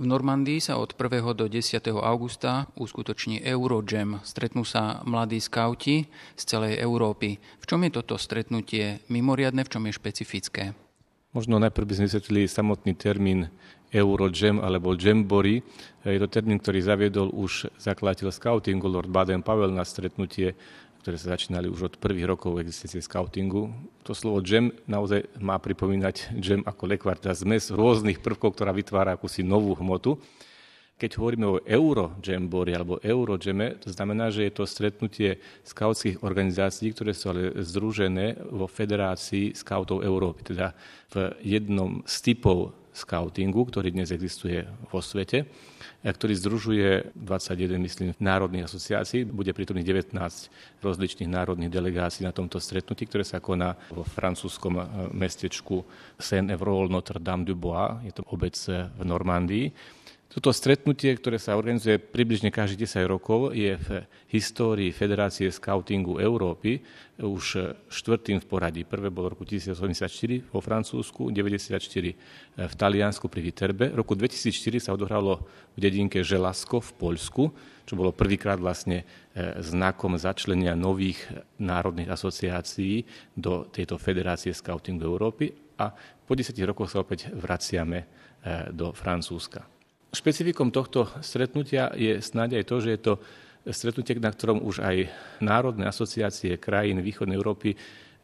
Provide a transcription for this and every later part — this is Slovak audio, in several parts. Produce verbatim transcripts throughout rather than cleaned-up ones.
V Normandii sa od prvého do desiateho augusta uskutoční Eurojam. Stretnú sa mladí skauti z celej Európy. V čom je toto stretnutie mimoriadne, v čom je špecifické? Možno najprv by sme vysvetlili samotný termín Eurojam alebo Jamboree. Je to termín, ktorý zaviedol už zakladateľ skautingu Lord Baden-Powell na stretnutie, ktoré sa začínali už od prvých rokov existencie skautingu. To slovo jam naozaj má pripomínať jam ako lekvár, teda zmes rôznych prvkov, ktorá vytvára akúsi novú hmotu. Keď hovoríme o Eurojamboree alebo Eurojame, to znamená, že je to stretnutie skautských organizácií, ktoré sú ale združené vo Federácii skautov Európy, teda v jednom z typov skautingu, ktorý dnes existuje vo svete, ktorý združuje dvadsaťjeden, myslím, národných asociácií. Bude prítomných devätnásť rozličných národných delegácií na tomto stretnutí, ktoré sa koná vo francúzskom mestečku Saint-Évreux-Notre-Dame-du-Bois. Je to obec v Normandii. Toto stretnutie, ktoré sa organizuje približne každých desať rokov, je v histórii Federácie skautingu Európy už štvrtým v poradí. Prvé bolo v roku tisícosemdesiatštyri vo Francúzsku, deväťdesiatštyri v Taliansku pri Viterbe. V roku dvetisícštyri sa odohralo v dedinke Želazko v Poľsku, čo bolo prvýkrát vlastne znakom začlenia nových národných asociácií do tejto Federácie skautingu Európy. A po desiatich rokoch sa opäť vraciame do Francúzska. Špecifikom tohto stretnutia je snáď aj to, že je to stretnutie, na ktorom už aj národné asociácie krajín východnej Európy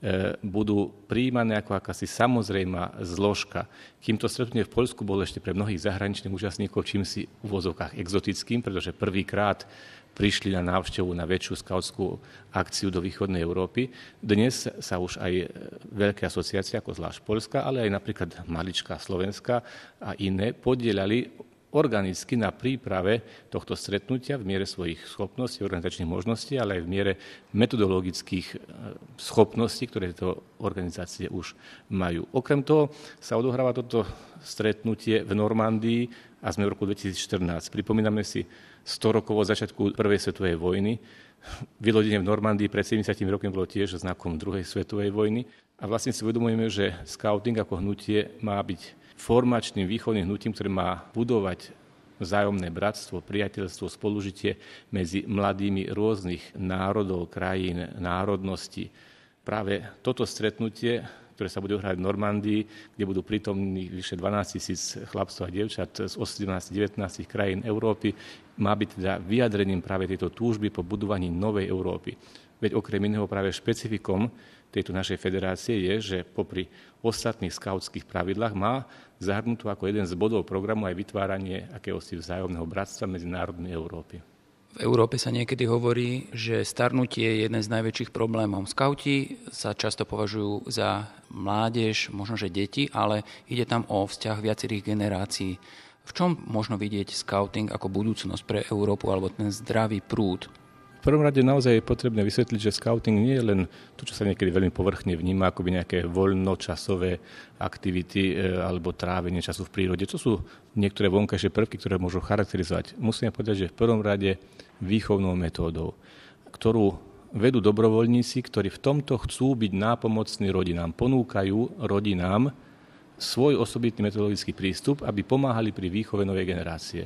budú prijímané ako akási samozrejmá zložka. Kým to stretnutie v Poľsku bolo ešte pre mnohých zahraničných účastníkov čímsi v uvozovkách exotickým, pretože prvýkrát prišli na návštevu na väčšiu skautskú akciu do východnej Európy. Dnes sa už aj veľké asociácie, ako zvlášť Poľska, ale aj napríklad maličká Slovenska a iné podieľali organicky na príprave tohto stretnutia v miere svojich schopností, organizačných možností, ale aj v miere metodologických schopností, ktoré tieto organizácie už majú. Okrem toho sa odohráva toto stretnutie v Normandii a sme v roku dvetisícštrnásť. Pripomíname si sto rokov od začiatku prvej svetovej vojny. Vylodenie v Normandii pred sedemdesiatimi rokmi bolo tiež znakom druhej svetovej vojny. A vlastne si uvedomujeme, že skauting ako hnutie má byť formačným výchovným hnutím, ktoré má budovať vzájomné bratstvo, priateľstvo, spolužitie medzi mladými rôznych národov, krajín, národností. Práve toto stretnutie, ktoré sa bude odohrávať v Normandii, kde budú prítomní vyše dvanásť tisíc chlapcov a dievčat z osemnásť devätnásť krajín Európy, má byť teda vyjadrením práve tejto túžby po budovaní novej Európy. Veď okrem iného práve špecifikom tejto našej federácie je, že popri ostatných skautských pravidlách má zahrnutú ako jeden z bodov programu aj vytváranie akéhosi vzájomného bratstva medzi národmi Európy. V Európe sa niekedy hovorí, že starnutie je jeden z najväčších problémov. Skauti sa často považujú za mládež, možno že deti, ale ide tam o vzťah viacerých generácií. V čom možno vidieť skauting ako budúcnosť pre Európu alebo ten zdravý prúd? V prvom rade naozaj je potrebné vysvetliť, že skauting nie je len to, čo sa niekedy veľmi povrchne vníma, ako by nejaké voľnočasové aktivity alebo trávenie času v prírode. To sú niektoré vonkajšie prvky, ktoré môžu charakterizovať. Musíme povedať, že v prvom rade výchovnou metódou, ktorú vedú dobrovoľníci, ktorí v tomto chcú byť nápomocní rodinám, ponúkajú rodinám svoj osobitný metodologický prístup, aby pomáhali pri výchove novej generácie.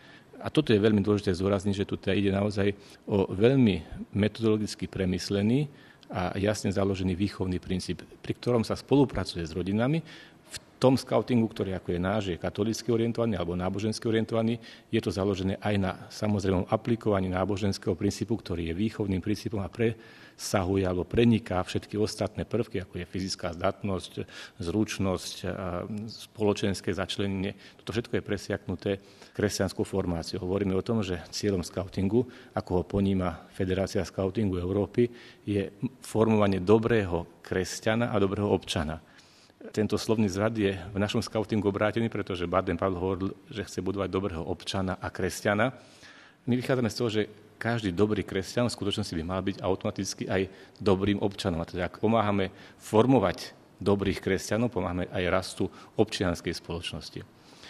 A toto je veľmi dôležité zdôrazniť, že tu teda ide naozaj o veľmi metodologicky premyslený a jasne založený výchovný princíp, pri ktorom sa spolupracuje s rodinami. V tom skautingu, ktorý ako je náš, je katolícky orientovaný alebo nábožensky orientovaný, je to založené aj na samozrejmom aplikovaní náboženského princípu, ktorý je výchovným princípom a presahuje alebo preniká všetky ostatné prvky, ako je fyzická zdatnosť, zručnosť, a spoločenské začlenenie. Toto všetko je presiaknuté kresťanskou formáciou. Hovoríme o tom, že cieľom skautingu, ako ho poníma Federácia skautingu Európy, je formovanie dobrého kresťana a dobrého občana. Tento slovný zrad je v našom skautingu obrátený, pretože Baden-Powell hovoril, že chce budovať dobrého občana a kresťana. My vychádzame z toho, že každý dobrý kresťan v skutočnosti by mal byť automaticky aj dobrým občanom. A teda ak pomáhame formovať dobrých kresťanov, pomáhame aj rastu občianskej spoločnosti.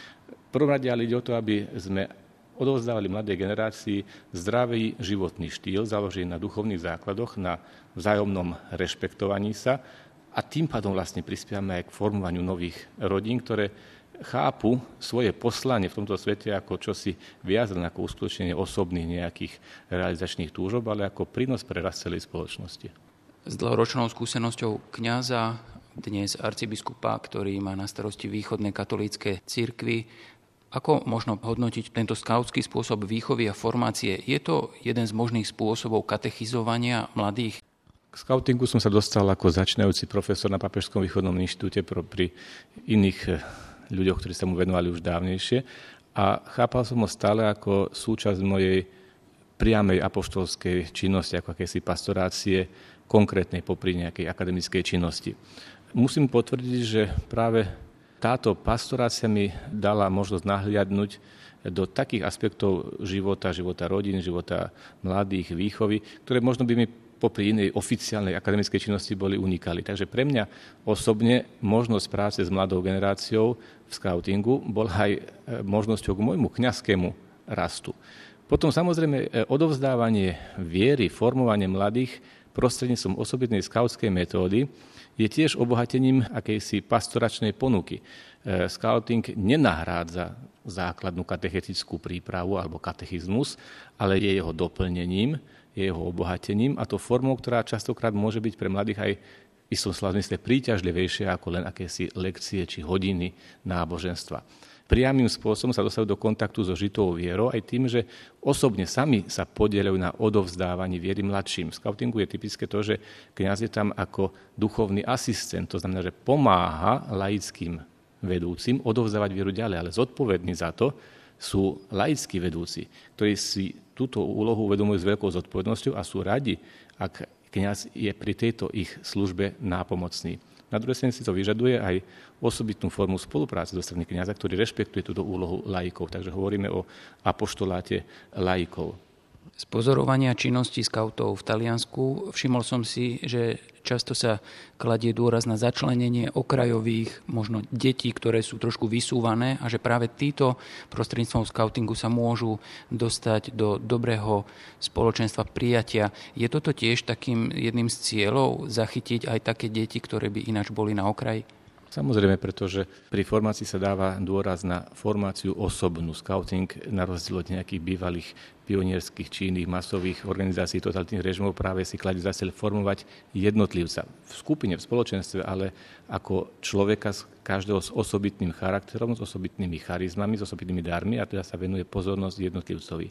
V prvom rade ale ide o to, aby sme odovzdávali mladej generácii zdravý životný štýl, založený na duchovných základoch, na vzájomnom rešpektovaní sa, a tým pádom vlastne prispievame aj k formovaniu nových rodín, ktoré chápu svoje poslanie v tomto svete ako čosi viac len ako uskutočnenie osobných nejakých realizačných túžob, ale ako prínos pre rast celej spoločnosti. S dlhoročnou skúsenosťou kňaza, dnes arcibiskupa, ktorý má na starosti východné katolícke cirkvi, ako možno hodnotiť tento skautský spôsob výchovy a formácie? Je to jeden z možných spôsobov katechizovania mladých? K skautingu som sa dostal ako začínajúci profesor na Pápežskom východnom inštitúte pri iných ľuďoch, ktorí sa mu venovali už dávnejšie. A chápal som ho stále ako súčasť mojej priamej apoštolskej činnosti, ako akési pastorácie, konkrétnej popri nejakej akademickej činnosti. Musím potvrdiť, že práve táto pastorácia mi dala možnosť nahliadnúť do takých aspektov života, života rodín, života mladých, výchovy, ktoré možno by mi popri inej oficiálnej akademickej činnosti boli unikali. Takže pre mňa osobne možnosť práce s mladou generáciou v skautingu bola aj možnosťou k môjmu kňazskému rastu. Potom samozrejme odovzdávanie viery, formovanie mladých prostredníctvom osobitnej skautskej metódy je tiež obohatením akejsi pastoračnej ponuky. Skauting nenahrádza základnú katechetickú prípravu alebo katechizmus, ale je jeho doplnením, je jeho obohatením a to formou, ktorá častokrát môže byť pre mladých aj v istom slova zmysle príťažlivejšie ako len akési lekcie či hodiny náboženstva. Priamým spôsobom sa dostajú do kontaktu so žitou vierou aj tým, že osobne sami sa podieľajú na odovzdávaní viery mladším. V skautingu je typické to, že kňaz je tam ako duchovný asistent, to znamená, že pomáha laickým vedúcim odovzdávať vieru ďalej, ale zodpovední za to sú laickí vedúci, ktorí si túto úlohu uvedomujú s veľkou zodpovednosťou a sú radi, ak kňaz je pri tejto ich službe nápomocný. Na druhej strane si to vyžaduje aj osobitnú formu spolupráce zo strany kňaza, ktorý rešpektuje túto úlohu laikov. Takže hovoríme o apoštoláte laikov. Z pozorovania činnosti skautov v Taliansku všimol som si, že často sa kladie dôraz na začlenenie okrajových, možno detí, ktoré sú trošku vysúvané a že práve títo prostredníctvom skautingu sa môžu dostať do dobrého spoločenstva prijatia. Je toto tiež takým jedným z cieľov zachytiť aj také deti, ktoré by ináč boli na okraji? Samozrejme, pretože pri formácii sa dáva dôraz na formáciu osobnú. Skauting, na rozdiel od nejakých bývalých pionierských či iných masových organizácií totalitných režimov, práve si kladie za cieľ formovať jednotlivca v skupine, v spoločenstve, ale ako človeka, každého s osobitným charakterom, s osobitnými charizmami, s osobitnými darmi a teda sa venuje pozornosť jednotlivcovi.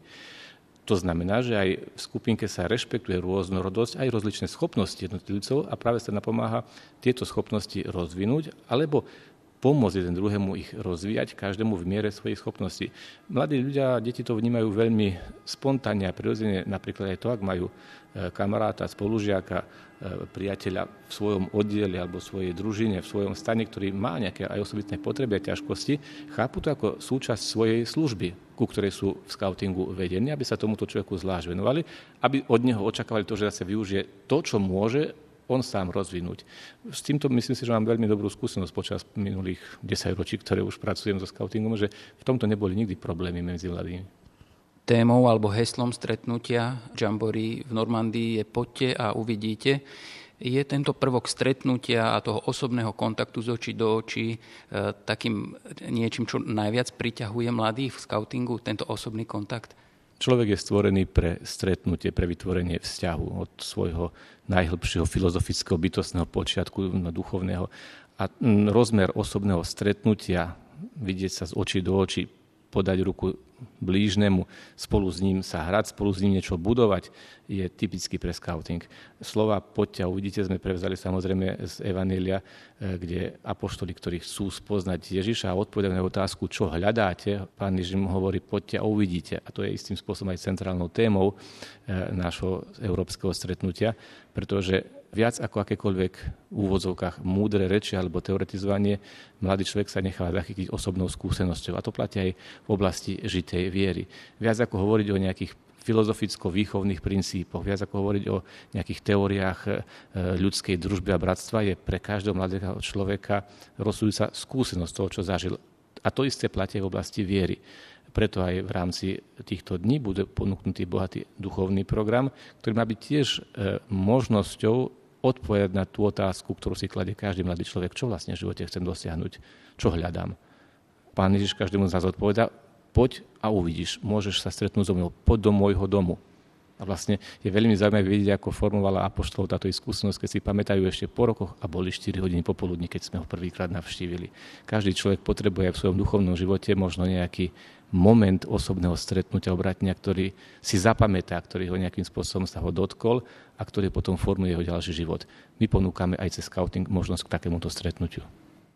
To znamená, že aj v skupinke sa rešpektuje rôznorodosť, aj rozličné schopnosti jednotlivcov a práve sa napomáha tieto schopnosti rozvinúť alebo pomôcť jeden druhému ich rozvíjať, každému v miere svojich schopností. Mladí ľudia, deti to vnímajú veľmi spontánne a prirodzene, napríklad aj to, ak majú kamaráta, spolužiaka, priateľa v svojom oddieli alebo v svojej družine, v svojom stane, ktorý má nejaké aj osobitné potreby a ťažkosti, chápu to ako súčasť svojej služby, ku ktorej sú v skautingu vedení, aby sa tomuto človeku zvlášť venovali, aby od neho očakávali to, že zase využije to, čo môže on sám rozvinúť. S týmto myslím si, že mám veľmi dobrú skúsenosť počas minulých desaťročí, ktoré už pracujem so skautingom, že v tomto neboli nikdy problémy medzi mladými. Témou alebo heslom stretnutia Jamboree v Normandii je poďte a uvidíte. Je tento prvok stretnutia a toho osobného kontaktu z očí do očí e, takým niečím, čo najviac priťahuje mladých v skautingu, tento osobný kontakt? Človek je stvorený pre stretnutie, pre vytvorenie vzťahu od svojho najhlbšieho filozofického bytostného počiatku na duchovného. A rozmer osobného stretnutia, vidieť sa z očí do očí, podať ruku blížnemu, spolu s ním sa hrať, spolu s ním niečo budovať, je typický pre skauting. Slova poďte a uvidíte sme prevzali samozrejme z Evanjelia, kde apoštoli, ktorí chcú spoznať Ježiša a odpovedajú na otázku, čo hľadáte, Pán Ježiš mu hovorí poďte a uvidíte. A to je istým spôsobom aj centrálnou témou nášho európskeho stretnutia, pretože viac ako akékoľvek v úvodzovkách múdre reči alebo teoretizovanie, mladý človek sa nechá zachytiť osobnou skúsenosťou. A to platí aj v oblasti žitej viery. Viac ako hovoriť o nejakých filozoficko-výchovných princípoch, viac ako hovoriť o nejakých teóriách ľudskej družby a bratstva, je pre každého mladého človeka rozsudujúca skúsenosť toho, čo zažil. A to isté platí v oblasti viery. Preto aj v rámci týchto dní bude ponúknutý bohatý duchovný program, ktorý má byť tiež možnosťou odpovedať na tú otázku, ktorú si kladie každý mladý človek, čo vlastne v živote chcem dosiahnuť, čo hľadám. Pán Ježiš každému z nás odpovedá, poď a uvidíš, môžeš sa stretnúť so mnou, poď do môjho domu. A vlastne je veľmi zaujímavé vidieť, ako formovala apoštolov táto ich skúsenosť, keď si pamätajú ešte po rokoch a boli štyri hodiny popoludní, keď sme ho prvýkrát navštívili. Každý človek potrebuje v svojom duchovnom živote možno nejaký moment osobného stretnutia, obratenia, ktorý si zapamätá, ktorý ho nejakým spôsobom sa ho dotkol a ktorý potom formuje jeho ďalší život. My ponúkame aj cez skauting možnosť k takémuto stretnutiu.